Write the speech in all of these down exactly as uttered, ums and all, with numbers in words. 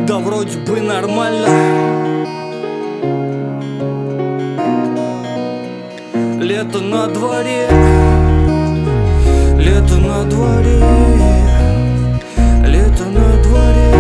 Да вроде бы нормально. Лето на дворе, лето на дворе, лето на дворе.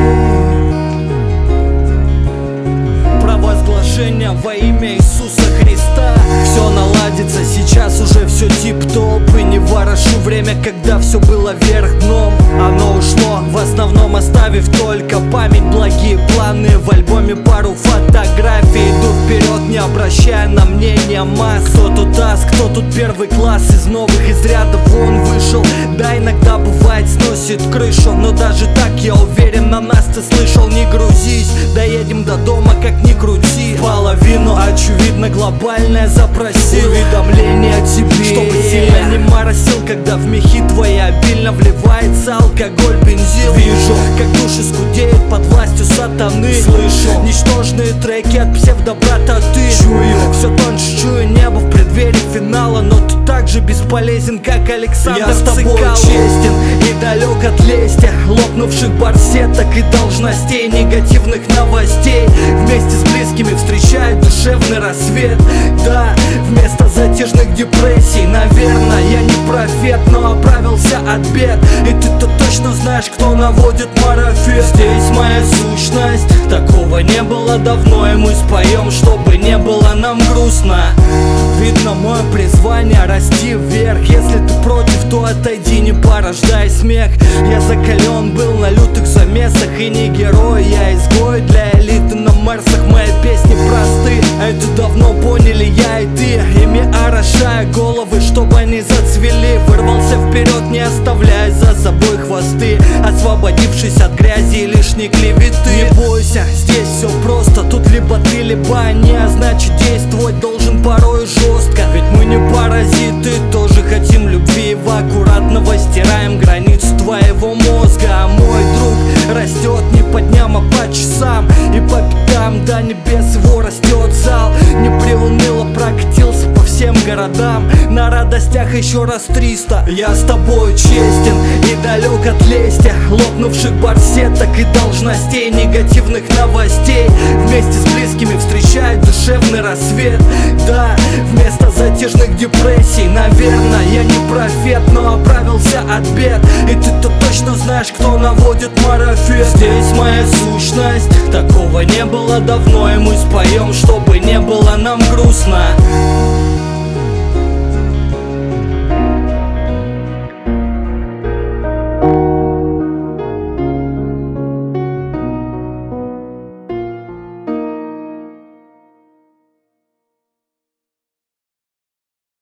Провозглашение во имя Иисуса Христа. Все наладится, сейчас уже все тип-топ. И не ворошу время, когда все было вверх дном. Оно ушло, в основном оставив только память. Благие планы, в альбоме пару фотографий. Иду вперед, не обращая на мнение масс. Кто тут ас, кто тут первый класс. Из новых из ряда вон вышел. Да, иногда бывает сносит крышу, но даже так я уверен, на нас ты слышал. Не грузись, доедем до дома, как ни крути. Половину, очевидно, глобальное запросил. Уведомление о тебе, чтобы сильно не моросил, когда в мехи твои обильно вливается алкоголь, бензин. Вижу, как души скудеют под властью сатаны. Слышу ничтожные треки от псевдобрата. Ты чую, все тоньше чую небо в преддверии финала. Но ты так же бесполезен, как Александр. Я с тобой честен и далек от лести, лопнувших барсеток и должностей, негативных новостей. Вместе с близкими встречает душевный рассвет. Да, вместо затяжных депрессий. Наверное, я не профет, но оправился от бед. И ты-то точно знаешь, кто наводит марафет. Здесь моя сущность, такого не было давно. И мы споем, чтобы не было нам грустно. Видно мое призвание расти вверх. Если ты против, то отойди, не порождай смех. Я закален был на лютых замесах. И не герой, я изгой для элиты на Марсах. Мои песни просты, а это давно поняли я и ты. Ими орошая головы, чтобы они зацвели. Вырвался вперед, не оставляя за собой хвосты, освободившись от грязи и лишней клеветы. Не бойся, здесь все просто. Тут либо ты, либо они, а значит действовать должен порой жестко. Ведь мы не паразиты, тоже хотим любви. В аккуратного стираем границу твоего мозга. А мой друг растет не по дням, а по часам и по пятам. До небес его растет зал. Не приуныло, прокатился по всем городам. На радостях еще раз триста. Я с тобой честен и далек от лести, лопнувших барсеток и должностей, негативных новостей. Вместе с близкими встречает душевный рассвет. Да, вместо затяжных депрессий. Наверное, я не профет, но оправился от бед. И ты-то точно знаешь, кто наводит марафет. Здесь моя сущность, такого не было давно. И мы споем, чтобы не было нам грустно.